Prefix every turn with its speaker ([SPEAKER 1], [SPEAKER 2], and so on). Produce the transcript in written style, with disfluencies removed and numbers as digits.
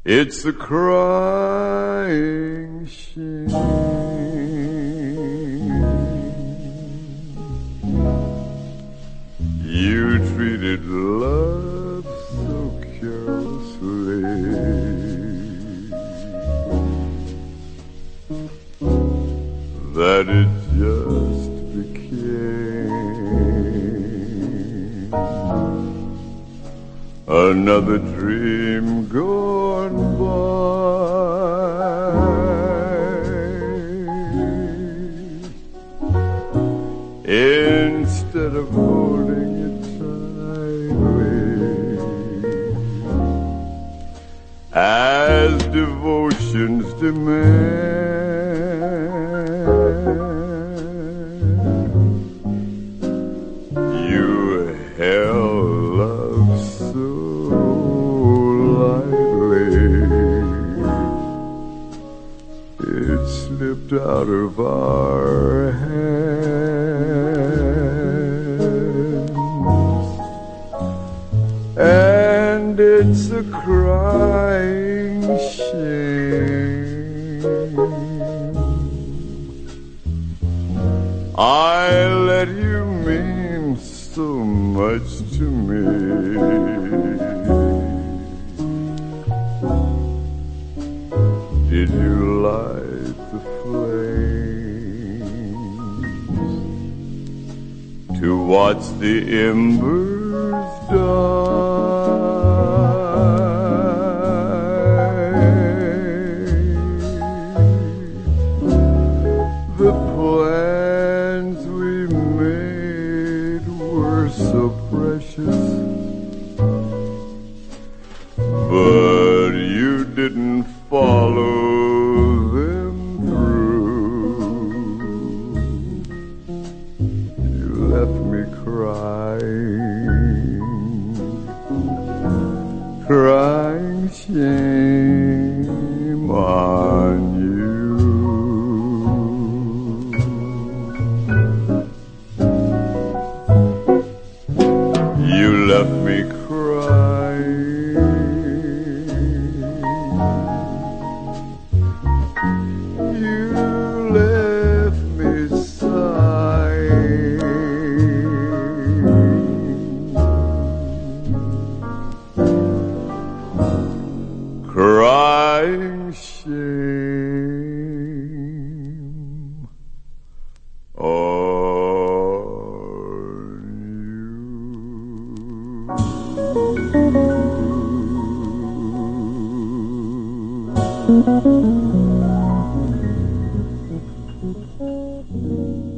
[SPEAKER 1] It's a crying shame. You treated love so carelessly that it just became another dream gone by. Instead of holding it tightly as devotion's demand, you held love so it slipped out of our hands, and it's a crying shame. I let you mean so much to me. Did you light the flames to watch the embers die? The plans we made were so precious, but you didn't follow them through. You left me crying shame on you. You left me crying. Crying shame on you.